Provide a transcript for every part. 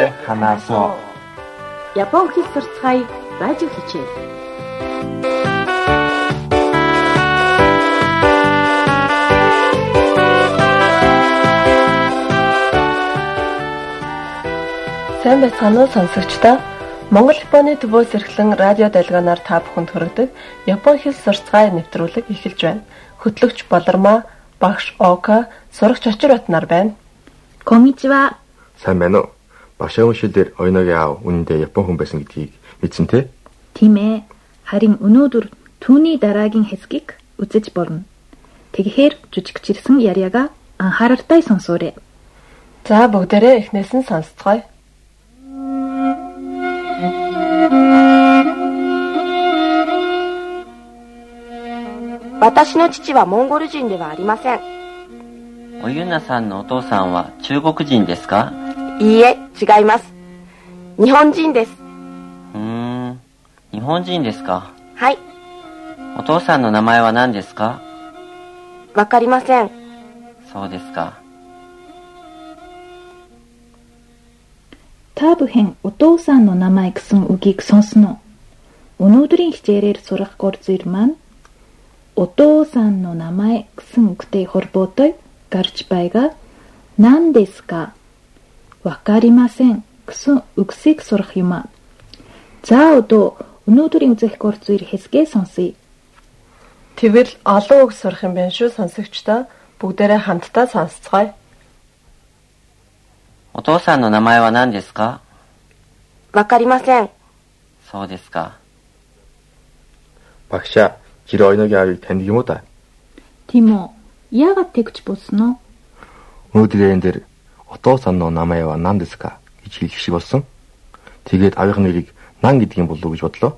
함께 하나서 Япон хэл сурцгаая радио хичээл. Сайн байцгаана уу сонсогчдоо. Монгол Японы төвөөс эрхлэн радио далгаанаар та бүхэнд хүргэдэг Япон хэл сурцгаая нэвтрүүлэг эхэлж байна. Хөтлөгч Болормаа, багш Ока, сурагч Очирбат нар байна. Конничива. Сайн байна уу? Багшийн уншилдэр оюуныгийн аав үнэндээ Япон хүн байсан гэдгийг мэдсэн те? Тийм ээ. Харин өнөөдөр түүний дараагийн хэсгийг үзэж борно. Тэгэхээр жүжигчирсэн яриагаа анхааралтай сонсоорой. За бүгдээрээ эхнээс нь сонсцгоё. 私の父はモンゴル人ではありません。 おゆなさんのお父さんは中国人ですか？ いいえ、違います。日本人です。 日本人ですか？ はい。 お父さんの名前は何ですか？ わかりません。 そうですか。 Та бүхэнお父さんの名前гэсэн үгийг сонсно. Өнөөдрийн хичээлээр сурах курсээр мааньお父さんの名前гэсэн үгтэй холбоотой гарч байгаа何ですか? わかりませんгэсэн үгсийг сурах юм а. За одоо өнөөдрийн үзэх курсээр хэсгээ сонсъё. Тэгвэл олон үг сурах юм байна шүү сонсогчдоо. Бүгдээрээ хамтдаа сонсцгоё. お父さんの名前は何ですか？ わかりません。 そうですか。 багшаа тэр оюуныгийн аавыг таньдаг юм уу та? Тийм үү. Яагаад тэгж болсон? Өнөөдрийн дээрお父さんの名前は何ですかгэж хэлэх шиг болсон. Тэгээд аавын нэрийг нан гэдэг юм болов уу гэж бодлоо.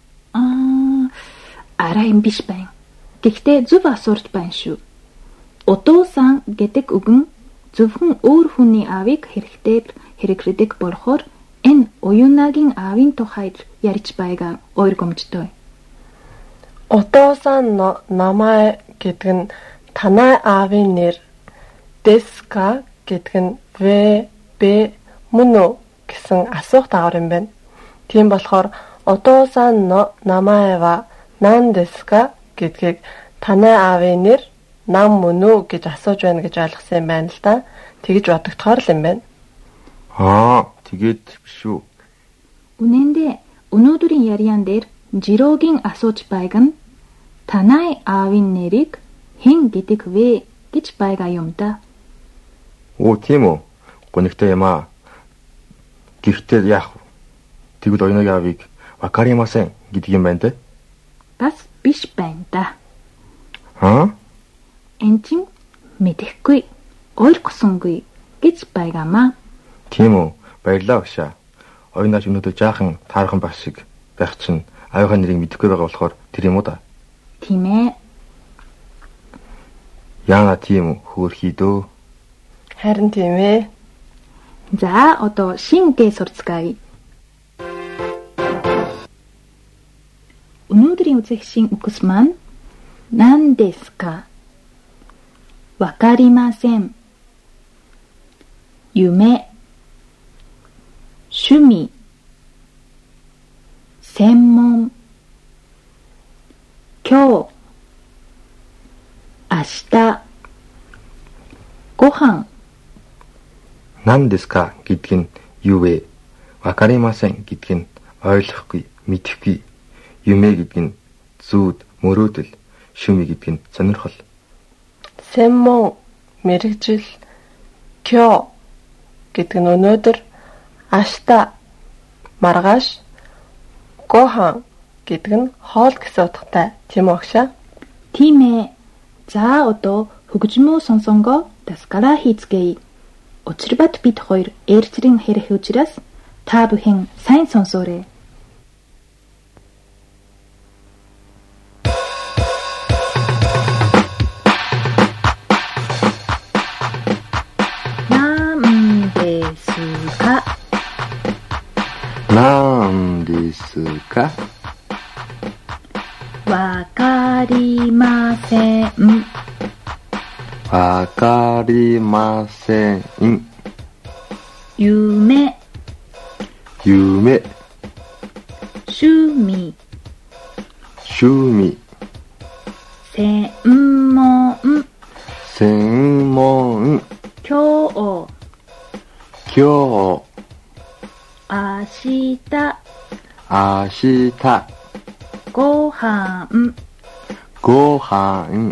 Арай юм биш байна. Гэхдээ зөв асуулт байна шүү.お父さんгэдэг үг нь зөвхөн өөр хүний аавыг хэрэглэдэг болохоор энэ оюунагийн аавын тухайд ярьж байгаа ойлгомжтой. お父さんの名前гэдэг нь танай аавын нэр. Деска гэдэг нь вэ, бэ, мөн үү гэсэн асуух дагаар юм байна. Тийм болохоорお父さんの名前は何ですかгэдгийг танай аавын нэр нам мөн үү гэж асууж байна гэж ойлгосон юм байна л да. Тэгж бодогдохоор л юм байна. Тэгээд биш үү. Үнэн дээр өнөөдрийн яриан дээр жироогийн асууж байгаа нь танай аавын нэрийг хэн гэдэг вэ гэж байгаа юм да. Оо тийм үү. Гонигтай юм аа. Гэхдээ яах вэ? Тэгвэл оюуныгийн аавыг вакаримасен гэдэг юм байна те? Бас биш байна да. Энд чинь мэдэхгүй, ойлгосонгүй гэж байгаамаа. Тийм үү. Баярлалаа багшаа. Оюунаач өнөөдөр жаахан таархан байх шиг байх чинь аавын нэрийг мэдэхгүй байгаа болохоор тэр юм уу да? Тийм ээ. Яна тийм үү хөөрхий дөө. Харин тийм ээ. За одоо шингээ сурцгаая. Өнөөдрийн үзэх шин үгс маань何ですか? わかりません. 夢 趣味 専門 今日 明日 ご飯何ですかгэдэг нь юу вэ? わかりませんгэдэг нь ойлгохгүй, мэдэхгүй. Юмэ гэдэг нь зүуд, мөрөөдөл, шүми гэдэг нь сонирхол. 専門 мэрэгжил, 今日 гэдэг нь өнөөдөр, 明日 маргааш, ご飯 гэдэг нь хоол гэсэн утгатай. Тийм үү агшаа? Тийм ээ. За одоо хөгжмөө сонсонгоо таскараа хийцгээе. Очирбат бид хоёр ээлжрийн хэрэг учраас та бүхэн сайн сонсоорой. Nan desu ka? わかりません。 わかりません。 夢夢、 趣味、 趣味、 専門、 専門、 今日、 今日、 明日、 明日、 ご飯、 ご飯。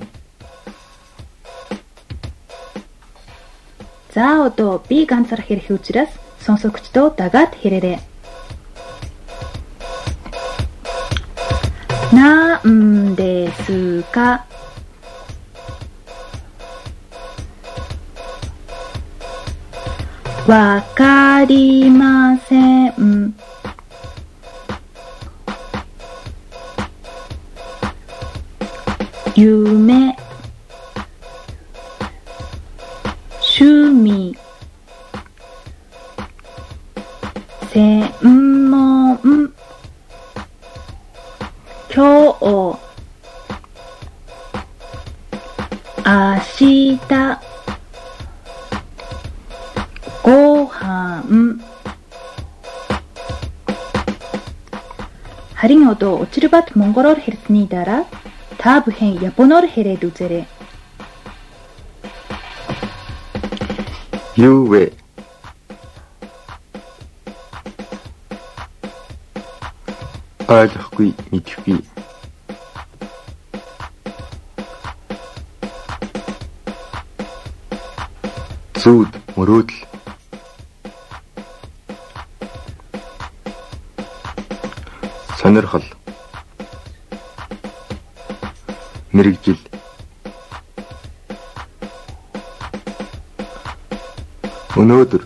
За одоо би ганцаар хэрэг учраас сонсогчдоо дагаад хэрээрэй.なんですか?わかりません. Yume, 趣味、専門、今日、明日、ご飯. Харин одоо учир бат монголоор хэлсний дараа та бүхэн японоор хэлээд үзээрэй. Юу вэ? Ойлгохгүй, мэдэхгүй. Зүуд, мөрөөдөл. Сонирхол. Мэргэжил. Өнөөдөр.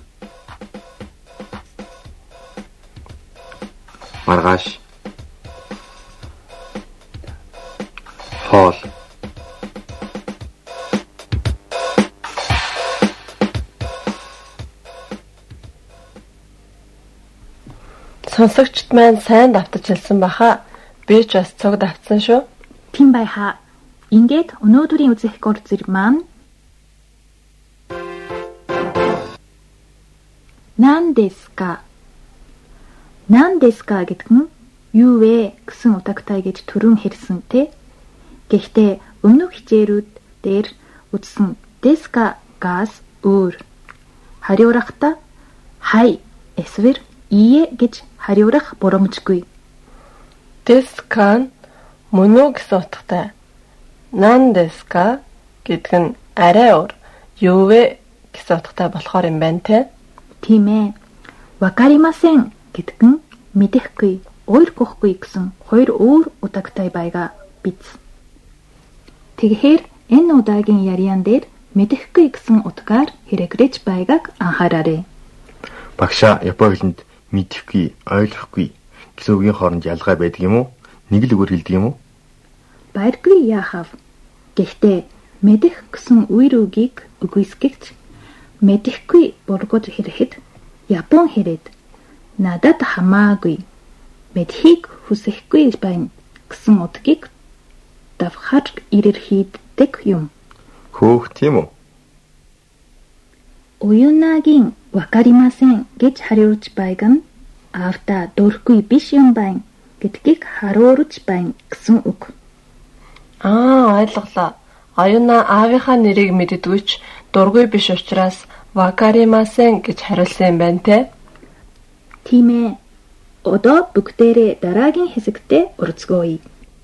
Маргааш. Хоол. Сонсогчд маань сайн давтаж хэлсэн баха. Би ч бас цог давтсан шүү. Тийм байхаа. Ингээд өнөөдрийн үзэх гол зэрэг маань Nan desu ka? Nan desu ka гэдэг нь юу вэ гэсэн утгатай гэж түрүүн хэлсэн те. Гэхдээ өмнөх хичээлүүд дээр үзсэн desu ka-гаас өөр. Хариурахдаа хай эсвэл ие гэж хариурах боломжгүй. Desu ka нь мөн үү гэсэн утгатай. Nan desu ka гэдэг нь арай өөр. Юу вэ гэсэн утгатай болохоор юм байна те. Тийм ээ. Вакаримасен гэдэг нь мэдэхгүй, ойлгохгүй гэсэн хоёр өөр утгатай байгаа биз. Тэгэхээр энэ удаагийн яриан дээр мэдэхгүй гэсэн утгаар хэрэглэж байгааг анхаараарай. Багшаа Япон хэлэнд мэдэхгүй, ойлгохгүй гэсэн үгийн хооронд ялгаа байдаг юм уу? Нэг л үгээр хэлдэг юм уу? Баяргүй яахав. Гэхдээ мэдэх гэсэн үер үгийг үгүйсгэж мэдэхгүй болгож хэлэхэд Япон хэлэд надад хамаагүй мэдхийг хүсэхгүй байна гэсэн утгыг давхар илэрхийлдэг юм. Хөөх тийм үү? Уюунагийн вакаримасен гэж хариулж байг нь аавда дургүй биш юм байна гэдгийг харуулж байна гэсэн үг. Ойлголоо. Оюуна аавынхаа нэрийг мэддэггүй ч дургүй биш учраас вакаримасен гэж хариулсан юм байна те. Тийм ээ. Одоо бүгдээрээ дараагийн хэсэгтээ урьцгоё.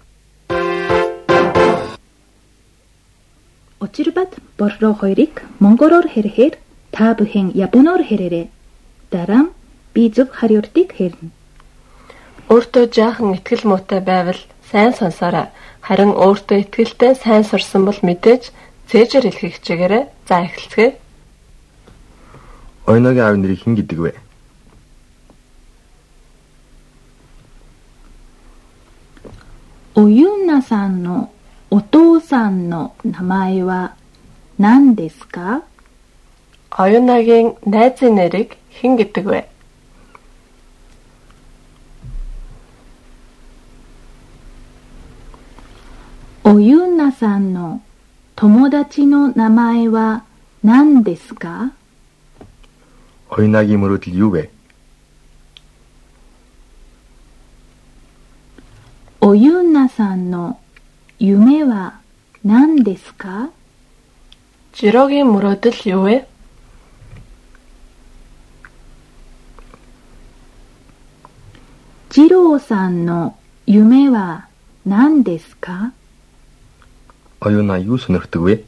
Учирбат борроо хоёрыг монголоор хэлэхээр та бүхэн японоор хэлээрэй. Дараа нь би зөв хариултыг хэлнэ. Өөртөө жаахан ихтгэл муутай байвал сайн сонсоорой. Харин өөртөө итгэлтэй сайн сурсан бол мэдээж цээжээр хэлхийг хичээгээрэй. За эхэлцгээе. Оюунагийн аав нэрийг хэн гэдэг вэ? Oyuna-sanのお父さんの名前は何ですか? Оюунагийн найзын нэрийг хэн гэдэг вэ? Oyuna-sanの友達の名前は何ですか? Оюунагийн мөрөөдөл юу вэ? おゆんなさんの夢は何ですか？ Жироогийн мөрөөдөл юу вэ? ジローさんの夢は何ですか？ Оюуна юу сонирхдаг вэ?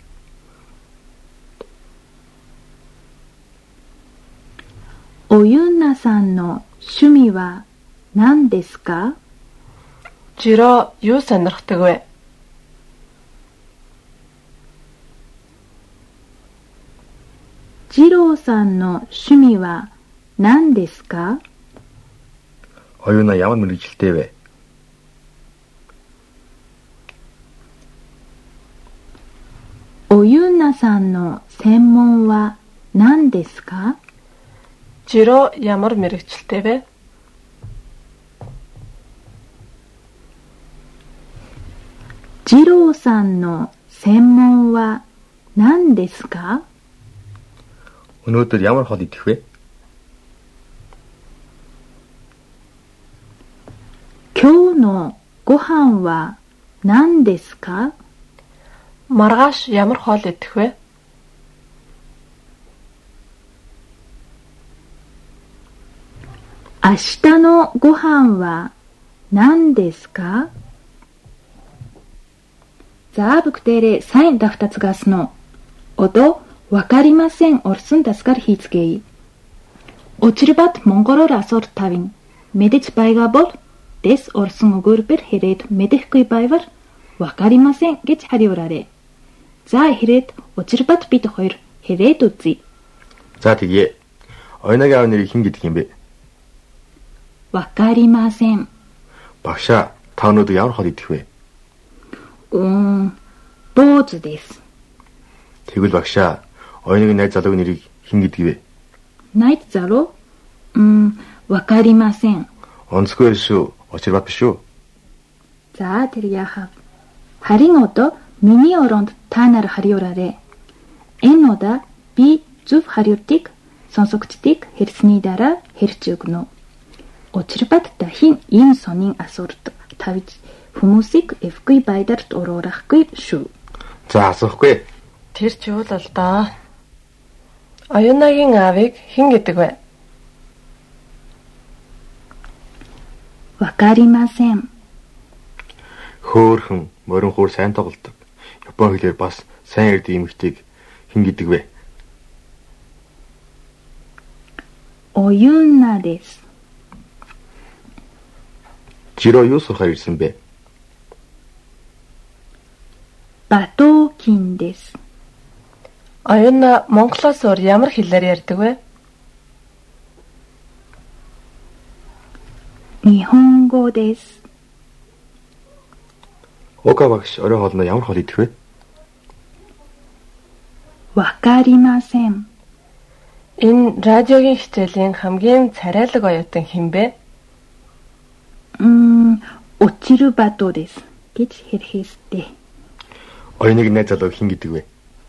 おゆんなさんの趣味は何ですか？ Жироо юу сонирхдаг вэ? ジローさんの趣味は何ですか？ Оюуна ямар мэргэжилтэй вэ? おゆんなさんの専門は何ですか？ Жироо ямар мэргэжилтэй вэ? ジローさんの専門は何ですか？ Өнөөдөр ямар хол идэх вэ? 今日のご飯は何ですか？ Маргааш ямар хоол идэх вэ? 明日のご飯は何ですか？ За бүгдээрээ сайн давтацгаас нь одоо вакаримасен орсон дасгал хийцгээе. Учирбат монголоор асуур тавин мэдэж байгаа бол дэс орсон өгөөрбөр хэрээд мэдэхгүй байвар вакаримасен гэж хариулаарай. За хэрээд учирбат бид хоёр хэрээд үзье. За тэгье. Оюунагийн аав нэрийг хэн гэдэг юм бэ? わかりません. Багшаа, та өнөөдөр ямар хол идэх вэ? 坊主です. Тэгвэл багшаа, оюунагийн найз залуугийн нэрийг хэн гэдэг вэ? ないだろ? わかりません. Онцгүй шүү. Учирбат биш үү? За тэр яахав. Харин одоо миний оронд та нар хариулаарай. Энэ удаа би зөв хариултыг сонсогчдыг хэрсний дараа хэрч өгнө. Учирбат дахин ийм сонин асуулт тавьж хүмүүсийг эвгүй байдарт уруурахгүй шүү. За асуухгүй. Тэр ч юу л даа. Оюунагийн аавыг хэн гэдэг вэ? わかりません. Хөөхөн, моринхуур сайн тоглодог. Япон хэлээр бас сайн ярьдаг эмэгтэйг хэн гэдэг вэ? おゆんなです. Жироо юу сурахаар ирсэн бэ? 馬頭琴です. Оюуна Монголоос өөр ямар хэлээр ярьдаг вэ? 日本語です. Ока багш орой хоолноо ямар хоол идэх вэ? わかりません. Энэ радиогийн хичээлийн хамгийн царайлаг оюутан хэн бэ? 落ちるバトです. гэж хэлэхээстэй. Оюунагийн найз залуу хэн гэдэг вэ?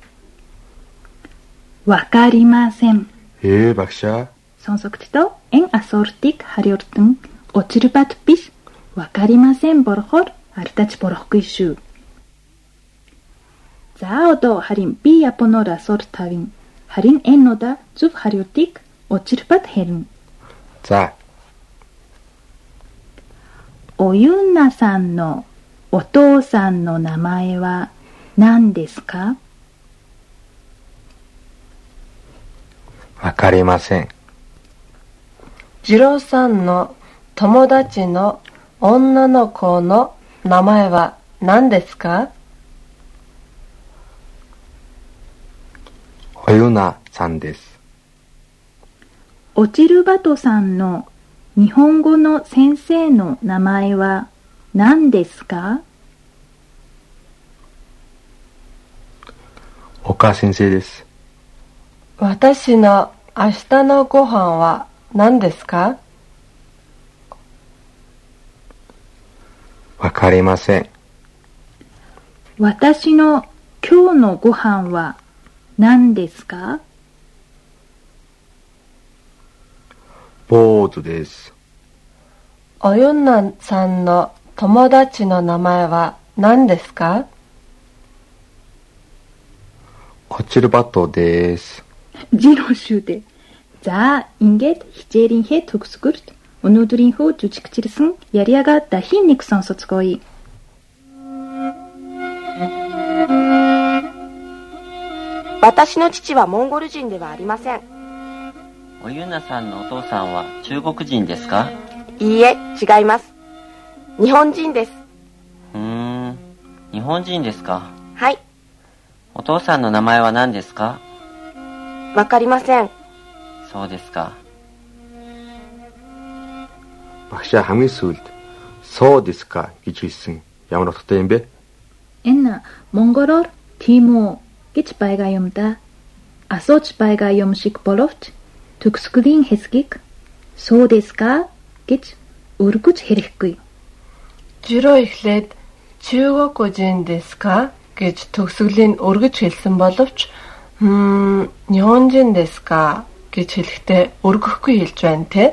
わかりません. Багшаа. Сонсогчдоо энэ асуултыг хариултан учирбат бишわかりませんборохоор ардаж болохгүй шүү. За одоо харин би японоор асуулт тавин. Харин энэ удаа зөв хариултыг учирбат хэрнэ. За. おゆんなさんのお父さんの名前は何ですか？ わかりません. ジローさんの友達の女の子の名前は何ですか？ おゆなさんです. おちるばとさんの日本語の先生の名前は何ですか？ 岡先生です. 私の明日のご飯は何ですか？ わかりません. 私の今日のご飯は何ですか？ 坊主です. おゆんなさんの友達の名前は何ですか? 거칠바토 데스. 지로슈데. 자, ингээд хичээлийнхээ төгсгөрт өнөөдрийнхөө жүжигчилсэн яриагаа дахин нэг сонсоцгоё. 私の父はモンゴル人ではありません。 おゆなさんのお父さんは中国人ですか？ いいえ、違います。日本人です。 日本人ですか？ はい。 お父さんの名前は何ですか？ わかりません。 そうですか。 багшаа хамгийн сүүлд соо диска гэж хэлсэн ямар утгатай юм бэ? Энэ монголоор тийм үү гэж байгаа юм да. Асууж байгаа юм шиг боловч төгсгөлийн хэсгийг соо диска гэж өргөж хэрэггүй. Жиро эхлээд Чүгокужин деска гэж төгсгөлийн өргөж хэлсэн боловч Нихонжин деска гэж хэлэхдээ өргөхгүй хэлж байна те.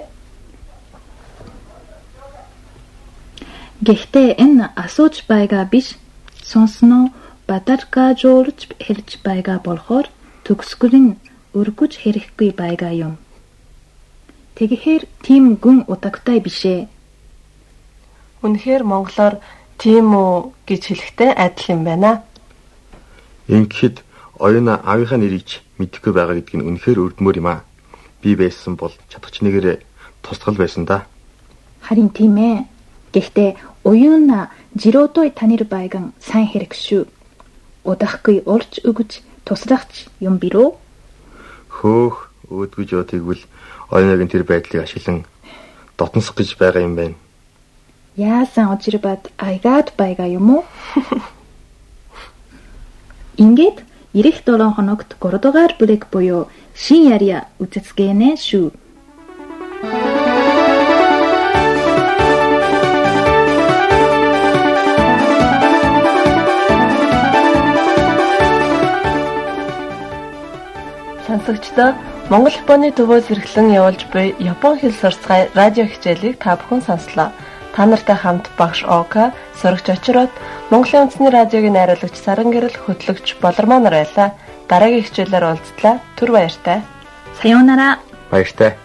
Гэхдээ энэ асууж байгаа биш сонсноо бадаркажуулж хэлж байгаа болохоор төгсгөл нь өргөж хэрэггүй байгаа юм. Тэгэхээр тийм гүн утгатай биш ээ. Үнэхээр монголоор тийм үү гэж хэлэхдээ адил юм байна. Ингэхэд оюуна аавынхаа нэрийг мэдэхгүй байгаа гэдг нь үнэхээр өрдмөр юм аа. Би байсан бол чадахч нэгээрээ тусгал байсан да. Харин тийм ээ. Гэхдээ оюуна жироотой танир байган сайн хэрэг шүү. Удахгүй олж өгч туслахч юм бирөө. Хөөх өөдгөж явтайгвал оюунагийн тэр байдлыг ашиглан дотносох гэж байгаа юм байна. Яасан очирбат айгаад байгаа юм уу? Ингээд ирэх 7 хоногт 3 дугаар бүлэг буюу шин яриа үзэсгэнэ шүү. Сонсогчдоо Монгол Японы төвөөс эрхлэн явуулж буй Япон хэл сурцгай радио хичээлийг та бүхэн сонслоо. Та нартай хамт багш Ока, сурагч Очирот, Монголын үндэсний радиогийн найруулагч Саран Гэрэл, хөтлөгч Болормоо нар байлаа. Дараагийн хичээлээр уулзтлаа. Түр баяртай. Саяонара. Баяртай.